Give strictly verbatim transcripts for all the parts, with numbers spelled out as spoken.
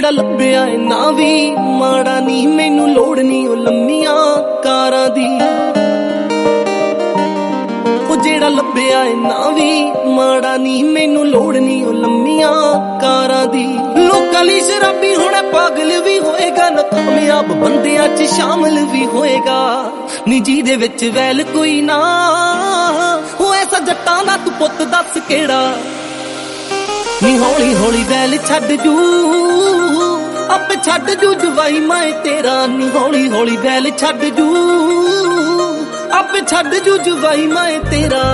ਜਿਹੜਾ ਲੱਭਿਆ ਏ ਨਾ ਵੀ ਮਾੜਾ ਨੀ, ਮੈਨੂੰ ਲੋੜ ਨੀ ਉਹ ਲੰਮੀਆਂ ਕਾਰਾਂ ਦੀ। ਉਹ ਜਿਹੜਾ ਲੱਭਿਆ ਏ ਨਾ ਵੀ ਮਾੜਾ ਨੀ, ਮੈਨੂੰ ਲੋੜ ਨੀ ਉਹ ਲੰਮੀਆਂ ਕਾਰਾਂ ਦੀ। ਲੋਕਾਂ ਲਈ ਸ਼ਰਾਬੀ ਹੋਣਾ ਪਾਗਲ ਵੀ ਹੋਏਗਾ, ਨਾ ਕਾਮਯਾਬ ਬੰਦਿਆਂ 'ਚ ਸ਼ਾਮਲ ਵੀ ਹੋਏਗਾ। ਨੀ ਜਿਹਦੇ ਵਿੱਚ ਵੈਲ ਕੋਈ ਨਾ, ਉਹ ਐਸਾ ਜੱਟਾਂ ਦਾ ਤੂੰ ਪੁੱਤ ਦੱਸ ਕਿਹੜਾ। ਨੀ ਹੌਲੀ ਹੌਲੀ ਵੈਲ ਛੱਡ ਜੂ, ਆਪੇ ਛੱਡ ਜੂ ਜਵਾਈ ਮੈਂ ਤੇਰਾ। ਨੀ ਹੌਲੀ ਹੌਲੀ ਵੈਲ ਛੱਡ ਜੂ, ਆਪੇ ਛੱਡ ਜੂ ਜਵਾਈ ਮੈਂ ਤੇਰਾ।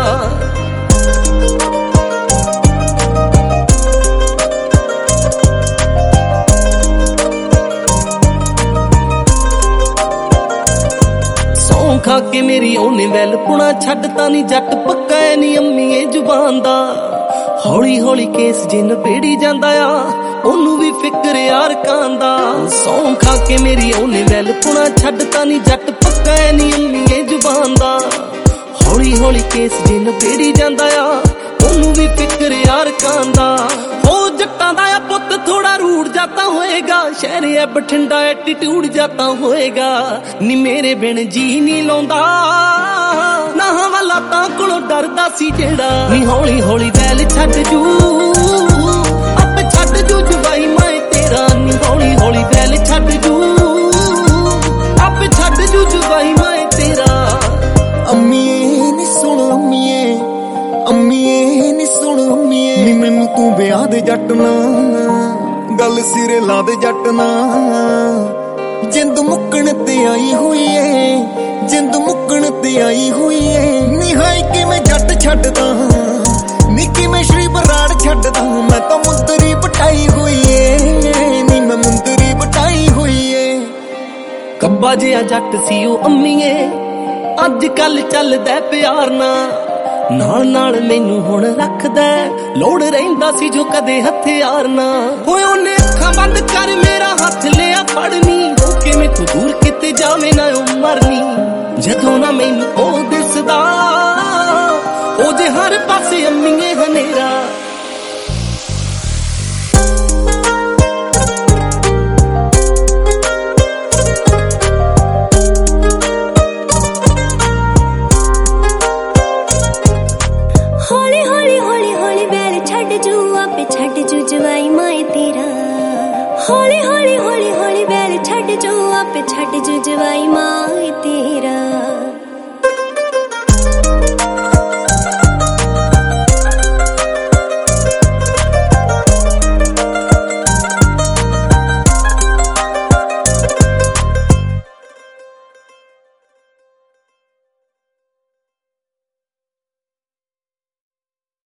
ਸੌਂ ਖਾ ਕੇ ਮੇਰੀ ਉਹਨੇ ਵੈਲ ਪੁਣਾ ਛੱਡਤਾ ਨੀ, ਜੱਟ ਪੱਕਾ ਐ ਨੀ ਅੰਮੀਏ ਜ਼ੁਬਾਨ ਦਾ। ਹੌਲੀ ਹੌਲੀ ਕੇਸ ਜੇ ਨਪੇੜੀ ਜਾਂਦਾ ਆ, ਉਹਨੂੰ ਵੀ ਫਿਕਰ ਯਾਰ ਕਾਂਦਾ। ਸੌਂ ਖਾ ਕੇ ਮੇਰੀ ਉਹਨੇ ਵੈਲ ਪੁਣਾ ਛੱਡਤਾ ਨੀ, ਜੱਟ ਪੱਕਾ ਐ ਨੀ ਅੰਮੀਏ ਜ਼ੁਬਾਨ ਦਾ। ਹੌਲੀ ਹੌਲੀ ਕੇਸ ਜੇ ਨਪੇੜੀ ਜਾਂਦਾ ਆ, ਉਹਨੂੰ ਵੀ ਫਿਕਰ ਯਾਰ ਕਾਂਦਾ। ਹੋ ਜੱਟਾਂ ਦਾ ਆ ਪੁੱਤ ਥੋੜਾ ਰੂੜ ਜਾਤਾ ਹੋਏਗਾ, ਸ਼ਹਿਰੇ ਐ ਬਠਿੰਡਾ ਐਟੀਟਿਊਡ ਜਾਤਾ ਹੋਏਗਾ। ਨੀ ਮੇਰੇ ਬਿਨ ਜੀ ਨੀ ਲਾਉਂਦਾ, ਨਾ ਹਵਾਲਾਤਾਂ ਕੋਲੋਂ ਡਰਦਾ ਸੀ ਜਿਹੜਾ। ਨੀ ਹੌਲੀ ਹੌਲੀ ਵੈਲ ਛੱਡ ਜੂ, ਆਪੇ ਛੱਡ ਜੂ ਜਵਾਈ ਮੈਂ ਤੇਰਾ। ਨੀ ਹੌਲੀ ਹੌਲੀ ਵੈਲ ਛੱਡ ਜੂ, ਆਪੇ ਛੱਡ ਜੂ ਜਵਾਈ ਮੈਂ ਤੇਰਾ। ਅੰਮੀਏ ਨੀ ਸੁਣ ਅੰਮੀਏ, ਅੰਮੀਏ ਨੀ ਸੁਣ ਅੰਮੀਏ, ਨੀ ਮੈਨੂੰ ਤੂੰ ਵਿਆਹ ਦੇ ਜੱਟ ਨਾ, ਗੱਲ ਸਿਰੇ ਲਾ ਦੇ ਜੱਟ ਨਾ। ਜਿੰਦ ਮੁੱਕਣ ਤੇ ਆਈ ਹੋਈ ਏ, ਜਿੰਦ ਮੁੱਕਣ ਤੇ ਆਈ ਹੋਈ ਏ। ਨੀ ਹਾਏ ਕਿਵੇਂ ਜੱਟ ਛੱਡਦਾ, ਨੀ ਕਿਵੇਂ ਸ਼੍ਰੀ ਬਰਾੜ ਛੱਡਦਾ। ਮੈਂ ਤਾਂ ਮੁੰਦਰੀ ਬਟਾਈ ਹੋਈ ਏ, ਨੀ ਮੈਂ ਮੁੰਦਰੀ ਬਟਾਈ ਹੋਈ ਏ। ਕੱਬਾ ਜਿਹਾ ਜੱਟ ਸੀ ਉਹ ਅੰਮੀਏ, ਅੱਜ ਕੱਲ ਚੱਲਦਾ ਪਿਆਰ ਨਾ। ਨਾਲ ਨਾਲ ਮੈਨੂੰ ਹੁਣ ਰੱਖਦਾ, ਲੋੜ ਰਹਿੰਦਾ ਸੀ ਜੋ ਕਦੇ ਹਥਿਆਰ ਨਾ। ਹੋਏ ਉਹਨੇ ਅੱਖਾਂ ਬੰਦ ਕਰ ਮੇਰਾ ਹੱਥ ਲਿਆ ਫੜਨੀ, ਹੋ ਕੇ ਮੈਥੋਂ ਦੂਰ ਕਿਤੇ ਜਾਵੇ ਨਾ ਉਹ ਮਰਨੀ। ਜਦੋਂ ਨਾ ਮੈਨੂੰ ਉਹ ਦਿਸਦਾ, ਉਹ ਜੇ ਹਰ ਪਾਸੇ ਅੰਮੀਏ ਹਨੇਰਾ। ਹੌਲੀ ਹੌਲੀ ਹੌਲੀ ਹੌਲੀ ਵੈਲ ਛੱਡ ਜੂ, ਆਪੇ ਛੱਡ ਜੂ ਜਵਾਈ ਮੈਂ ਤੇਰਾ। ਹੌਲੀ ਹੌਲੀ ਹੌਲੀ ਹੌਲੀ ਵੈਲ ਛੱਡ ਜੂ, ਆਪੇ ਛੱਡ ਜੂ ਜਵਾਈ ਮਾਂ